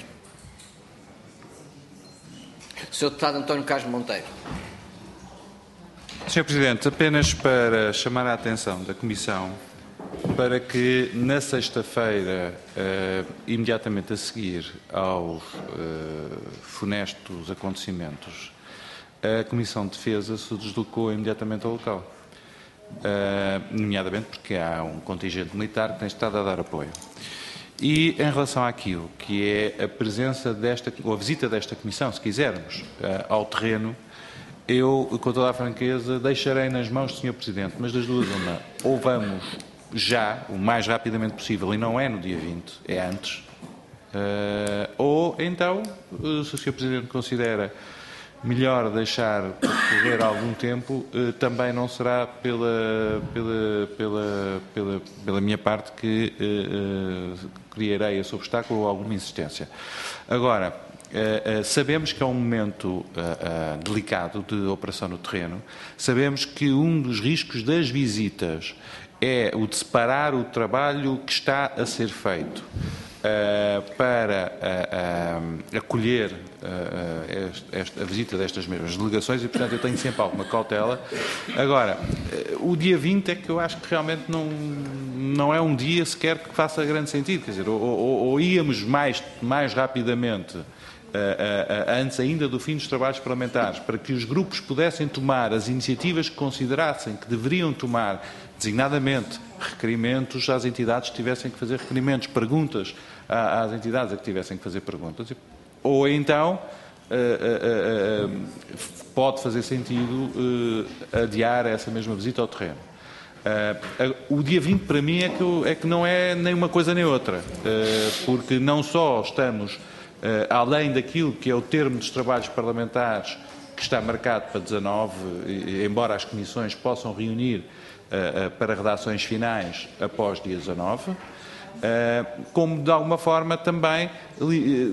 senhor Deputado António Carlos Monteiro. senhor Presidente, apenas para chamar a atenção da Comissão para que na sexta-feira, uh, imediatamente a seguir aos uh, funestos acontecimentos, a Comissão de Defesa se deslocou imediatamente ao local. Uh, nomeadamente porque há um contingente militar que tem estado a dar apoio. E em relação àquilo que é a presença desta, ou a visita desta Comissão, se quisermos, uh, ao terreno, eu, com toda a franqueza, deixarei nas mãos do senhor Presidente, mas das duas uma, ou vamos já, o mais rapidamente possível, e não é no dia vinte, é antes, uh, ou então, uh, se o senhor Presidente considera melhor deixar correr algum tempo, eh, também não será pela, pela, pela, pela, pela minha parte que eh, eh, criarei esse obstáculo ou alguma insistência. Agora, eh, eh, sabemos que é um momento eh, eh, delicado de operação no terreno, sabemos que um dos riscos das visitas é o de separar o trabalho que está a ser feito uh, para uh, uh, acolher uh, este, este, a visita destas mesmas delegações e, portanto, eu tenho sempre alguma cautela. Agora, uh, o dia vinte é que eu acho que realmente não, não é um dia sequer que faça grande sentido, quer dizer, ou, ou, ou íamos mais, mais rapidamente Uh, uh, uh, antes ainda do fim dos trabalhos parlamentares, para que os grupos pudessem tomar as iniciativas que considerassem que deveriam tomar, designadamente requerimentos às entidades que tivessem que fazer requerimentos, perguntas às entidades a que tivessem que fazer perguntas, ou então uh, uh, uh, uh, pode fazer sentido uh, adiar essa mesma visita ao terreno. Uh, uh, o dia vinte para mim é que, eu, é que não é nem uma coisa nem outra, uh, porque não só estamos Uh, além daquilo que é o termo dos trabalhos parlamentares que está marcado para dezanove, e, embora as comissões possam reunir uh, uh, para redações finais após dia dezanove, uh, como de alguma forma também uh,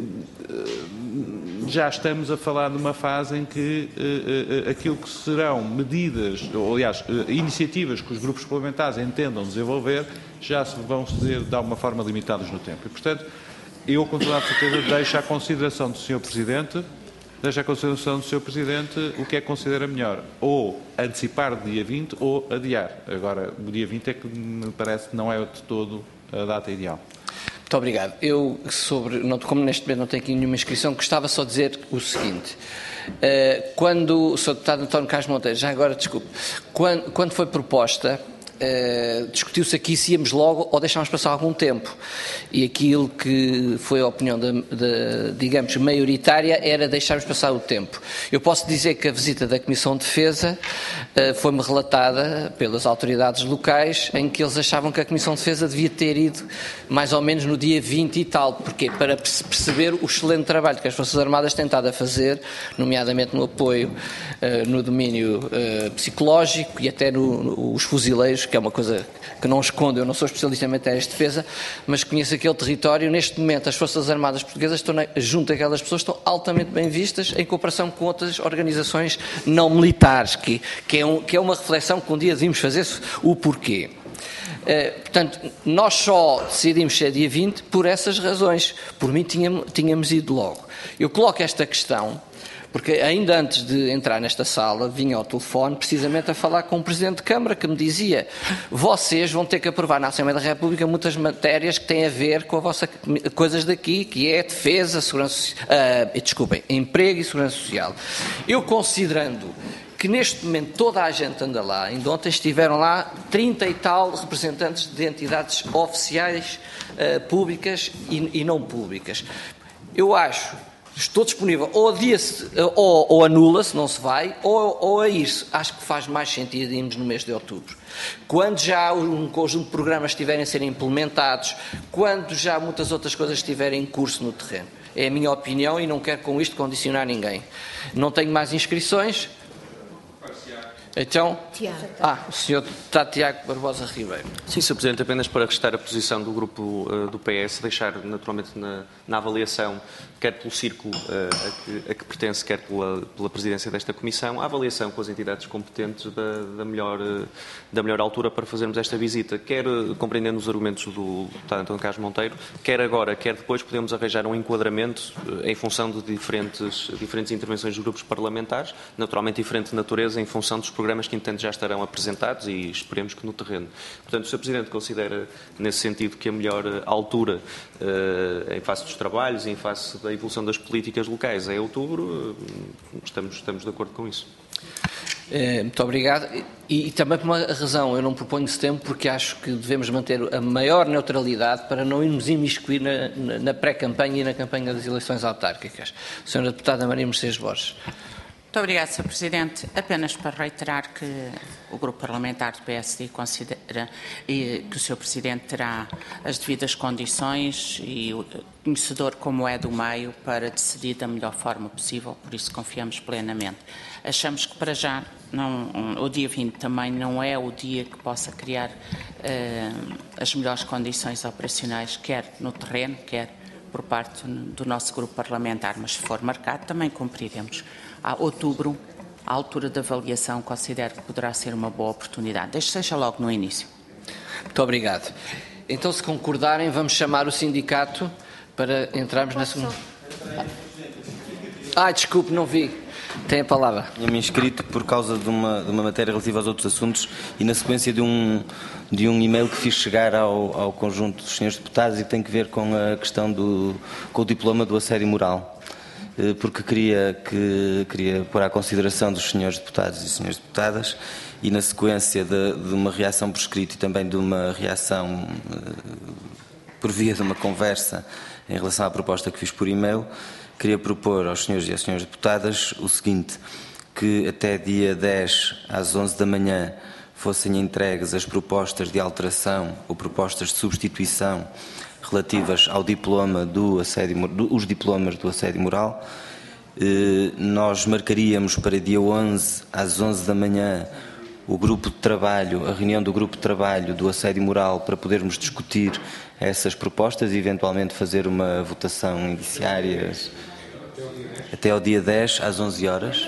uh, já estamos a falar numa fase em que uh, uh, aquilo que serão medidas, ou aliás, uh, iniciativas que os grupos parlamentares entendam desenvolver, já se vão ser de alguma forma limitadas no tempo. E, portanto, eu, com toda a certeza, deixo à consideração do senhor Presidente, deixo à consideração do senhor Presidente o que é que considera melhor, ou antecipar o dia vinte ou adiar. Agora, o dia vinte é que me parece que não é de todo a data ideal. Muito obrigado. Eu, sobre, não, como neste momento não tenho aqui nenhuma inscrição, gostava só de dizer o seguinte. Uh, quando o senhor Deputado António Carlos Monteiro, já agora, desculpe, quando, quando foi proposta, Uh, discutiu-se aqui se íamos logo ou deixámos passar algum tempo, e aquilo que foi a opinião da, da, digamos, maioritária era deixarmos passar o tempo. Eu posso dizer que a visita da Comissão de Defesa uh, foi-me relatada pelas autoridades locais, em que eles achavam que a Comissão de Defesa devia ter ido mais ou menos no dia vinte e tal. Porquê? Para perceber o excelente trabalho que as Forças Armadas têm estado a fazer, nomeadamente no apoio, uh, no domínio uh, psicológico e até no, no, os fuzileiros, que é uma coisa que não escondo, eu não sou especialista em matérias de defesa, mas conheço aquele território. Neste momento as Forças Armadas Portuguesas estão, junto àquelas pessoas, estão altamente bem vistas em cooperação com outras organizações não militares, que, que, é, um, que é uma reflexão que um dia devíamos fazer o porquê. Uh, portanto, nós só decidimos ser dia vinte por essas razões. Por mim tínhamos, tínhamos ido logo. Eu coloco esta questão porque ainda antes de entrar nesta sala vinha ao telefone precisamente a falar com o Presidente de Câmara, que me dizia: vocês vão ter que aprovar na Assembleia da República muitas matérias que têm a ver com a vossa coisas daqui, que é defesa, segurança, uh, desculpem, emprego e segurança social. Eu, considerando que neste momento toda a gente anda lá, ainda ontem estiveram lá trinta e tal representantes de entidades oficiais, uh, públicas e, e não públicas, eu acho, estou disponível, ou, ou, ou anula-se, não se vai, ou, ou a ir-se. Acho que faz mais sentido irmos no mês de outubro. Quando já um conjunto de programas estiverem a ser implementados, quando já muitas outras coisas estiverem em curso no terreno. É a minha opinião e não quero com isto condicionar ninguém. Não tenho mais inscrições. Então, Tiago. ah, o senhor está Tiago Barbosa Ribeiro. Sim, senhor Presidente, apenas para restar a posição do grupo uh, do P S, deixar naturalmente na, na avaliação, quer pelo círculo uh, a, que, a que pertence, quer pela, pela presidência desta Comissão, a avaliação com as entidades competentes da, da, melhor, uh, da melhor altura para fazermos esta visita, quer uh, compreendendo os argumentos do deputado António Carlos Monteiro, quer agora, quer depois podemos arranjar um enquadramento uh, em função de diferentes, diferentes intervenções dos grupos parlamentares, naturalmente diferente de natureza em função dos programas que entendo já estarão apresentados e esperemos que no terreno. Portanto, o senhor Presidente considera nesse sentido que a melhor altura uh, em face dos trabalhos e em face da evolução das políticas locais é outubro, uh, estamos, estamos de acordo com isso. É, muito obrigado. E, e também por uma razão, eu não proponho setembro porque acho que devemos manter a maior neutralidade para não irmos imiscuir na, na, na pré-campanha e na campanha das eleições autárquicas. Senhora Deputada Maria Mercedes Borges. Muito obrigada, senhor Presidente. Apenas para reiterar que o Grupo Parlamentar do P S D considera que o senhor Presidente terá as devidas condições e conhecedor como é do meio para decidir da melhor forma possível, por isso confiamos plenamente. Achamos que para já não, o dia vinte também não é o dia que possa criar uh, as melhores condições operacionais, quer no terreno, quer por parte do nosso grupo parlamentar, mas se for marcado também cumpriremos. A outubro, a altura da avaliação, considero que poderá ser uma boa oportunidade. Deixe seja logo no início. Muito obrigado. Então, se concordarem, vamos chamar o sindicato para entrarmos na segunda. Ah, desculpe, não vi. Tem a palavra. Tinha-me inscrito por causa de uma, de uma matéria relativa aos outros assuntos e na sequência de um, de um e-mail que fiz chegar ao, ao conjunto dos senhores deputados e que tem que ver com a questão do com o diploma do assédio moral. Porque queria, que, queria pôr à consideração dos senhores deputados e senhoras deputadas e na sequência de, de uma reação por escrito e também de uma reação por via de uma conversa em relação à proposta que fiz por e-mail, queria propor aos senhores e às senhoras deputadas o seguinte, que até dia dez às onze da manhã fossem entregues as propostas de alteração ou propostas de substituição relativas ao diploma do assédio, do, os diplomas do assédio moral. Eh, nós marcaríamos para dia onze às onze da manhã o grupo de trabalho, a reunião do grupo de trabalho do assédio moral para podermos discutir essas propostas e eventualmente fazer uma votação indiciária até ao dia dez às onze horas.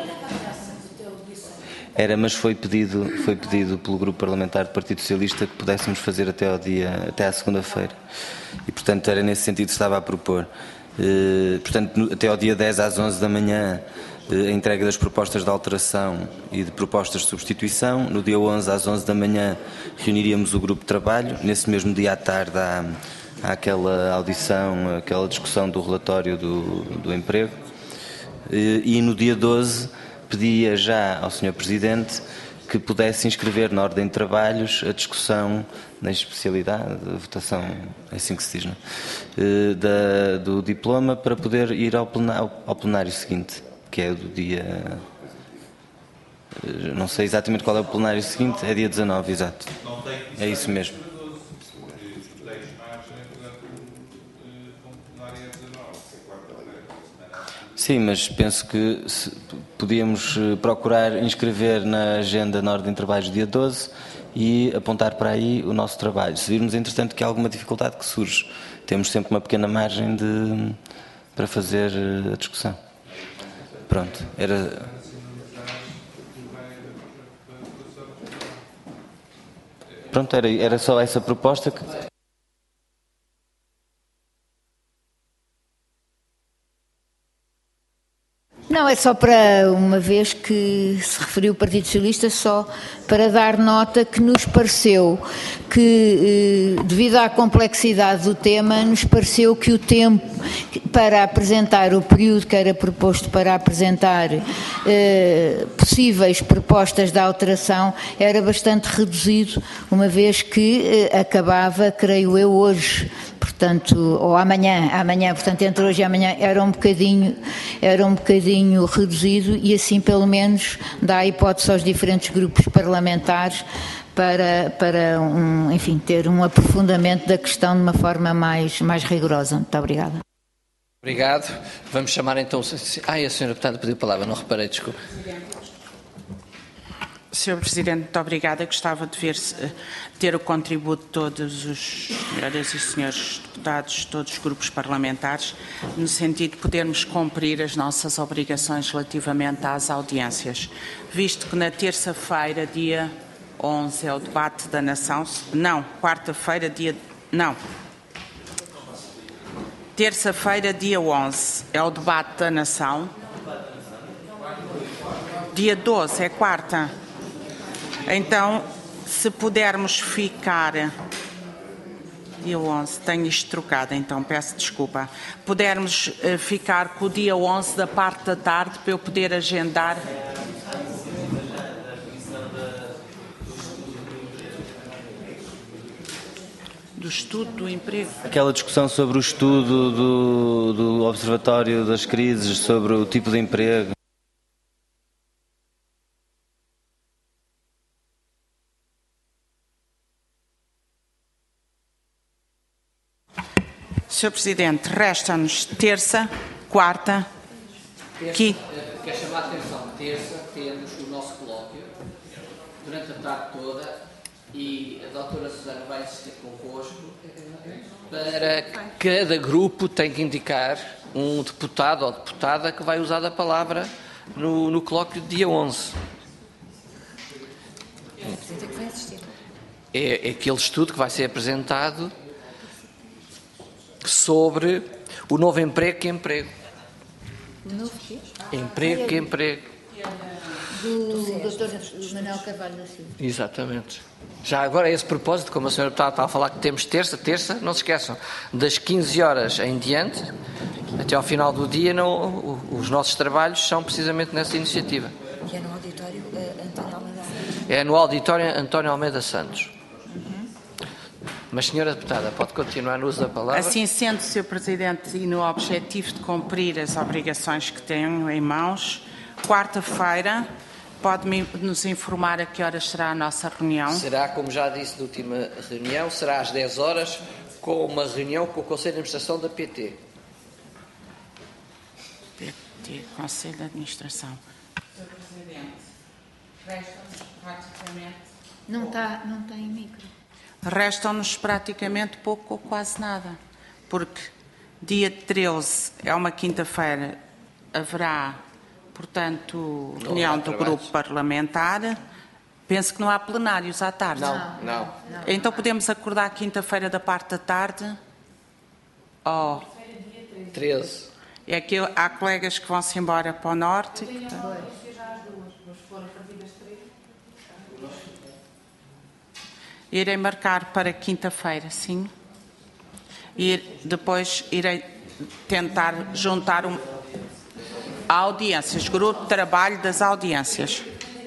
Era, mas foi pedido, foi pedido pelo Grupo Parlamentar do Partido Socialista que pudéssemos fazer até ao dia, até à segunda-feira. E, portanto, era nesse sentido que estava a propor. Eh, portanto, até ao dia dez às onze da manhã, eh, a entrega das propostas de alteração e de propostas de substituição. No dia onze às onze da manhã, reuniríamos o grupo de trabalho. Nesse mesmo dia à tarde há, há aquela audição, aquela discussão do relatório do, do emprego. Eh, e no dia doze, pedia já ao senhor Presidente que pudesse inscrever na ordem de trabalhos a discussão na especialidade, a votação, é assim que se diz, não é? Da, do diploma para poder ir ao plenário, ao plenário seguinte, que é do dia... Não sei exatamente qual é o plenário seguinte, é dia dezanove, exato. É isso mesmo. Sim, mas penso que se, podíamos procurar inscrever na agenda na ordem de trabalhos dia doze e apontar para aí o nosso trabalho. Se virmos, entretanto, que há alguma dificuldade que surge, temos sempre uma pequena margem de, para fazer a discussão. Pronto, era... Pronto, era, era só essa proposta que... Não, é só para, uma vez que se referiu o Partido Socialista, só para dar nota que nos pareceu que, devido à complexidade do tema, nos pareceu que o tempo para apresentar, o período que era proposto para apresentar eh, possíveis propostas de alteração era bastante reduzido, uma vez que eh, acabava, creio eu, hoje. Portanto, ou amanhã, amanhã, portanto, entre hoje e amanhã era um bocadinho, era um bocadinho reduzido e assim, pelo menos, dá a hipótese aos diferentes grupos parlamentares para, para um, enfim, ter um aprofundamento da questão de uma forma mais, mais rigorosa. Muito obrigada. Obrigado. Vamos chamar então... Ai, a senhora deputada pediu a palavra, não reparei, desculpe. senhor Presidente, muito obrigada. Gostava de ver, ter o contributo de todos os senhoras e senhores deputados, todos os grupos parlamentares, no sentido de podermos cumprir as nossas obrigações relativamente às audiências. Visto que na terça-feira, dia onze, é o debate da Nação... Não, quarta-feira, dia... Não. Terça-feira, dia onze, é o debate da Nação. Dia doze, é quarta. Então, se pudermos ficar... Dia onze, tenho isto trocado, então peço desculpa. Pudermos uh, ficar com o dia onze da parte da tarde para eu poder agendar... Do estudo do emprego. Aquela discussão sobre o estudo do, do Observatório das Crises, sobre o tipo de emprego. senhor Presidente, resta-nos terça, quarta, quinta. Quer chamar a atenção, terça temos o nosso colóquio, durante a tarde toda, e a doutora Susana vai assistir convosco, para cada grupo tem que indicar um deputado ou deputada que vai usar a palavra no, no colóquio de dia onze. O Presidente é que vai assistir. é aquele estudo que vai ser apresentado sobre o novo emprego que emprego. O novo quê? Emprego que emprego. Do doutor Manuel Carvalho da Silva. Exatamente. Já agora, a esse propósito, como a senhora está, está a falar que temos terça, terça, não se esqueçam, das quinze horas em diante, até ao final do dia, não, os nossos trabalhos são precisamente nessa iniciativa. E é no auditório uh, António Almeida Santos. É no auditório António Almeida Santos. Uhum. Mas, senhora deputada, pode continuar no uso da palavra? Assim sendo, senhor Presidente, e no objetivo de cumprir as obrigações que tenho em mãos, quarta-feira, pode-me nos informar a que horas será a nossa reunião? Será, como já disse da última reunião, será às dez horas, com uma reunião com o Conselho de Administração da P T. P T, Conselho de Administração. senhor Presidente, restam-nos praticamente... Não está, não tem micro. Restam-nos praticamente pouco ou quase nada, porque dia treze é uma quinta-feira, haverá... Portanto, reunião do grupo parlamentar. Penso que não há plenários à tarde. Não, não. Então podemos acordar quinta-feira da parte da tarde? Oh. treze. É que eu, há colegas que vão-se embora para o norte. Portanto... Irei marcar para quinta-feira, sim. E depois irei tentar juntar um... audiências, grupo de trabalho das audiências.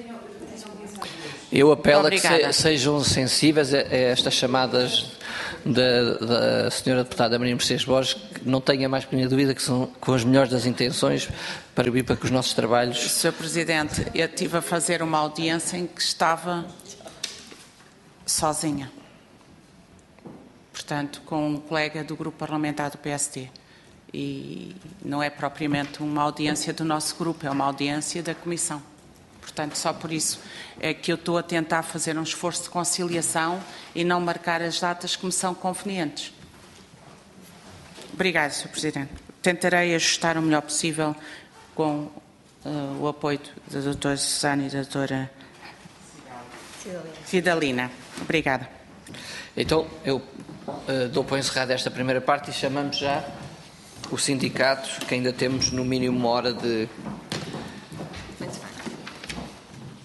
Eu apelo a que se, sejam sensíveis a, a estas chamadas da, da senhora deputada Maria Mercedes Borges, que não tenha mais pequena dúvida que são com as melhores das intenções para vir para que os nossos trabalhos... senhor Presidente, eu estive a fazer uma audiência em que estava sozinha. Portanto, com um colega do grupo parlamentar do P S D. E não é propriamente uma audiência do nosso grupo, é uma audiência da Comissão. Portanto, só por isso é que eu estou a tentar fazer um esforço de conciliação e não marcar as datas que me são convenientes. Obrigada, senhor Presidente. Tentarei ajustar o melhor possível com uh, o apoio da doutora Susana e da doutora Vidalina. Obrigada. Então, eu uh, dou para encerrar esta primeira parte e chamamos já o sindicato, que ainda temos no mínimo uma hora de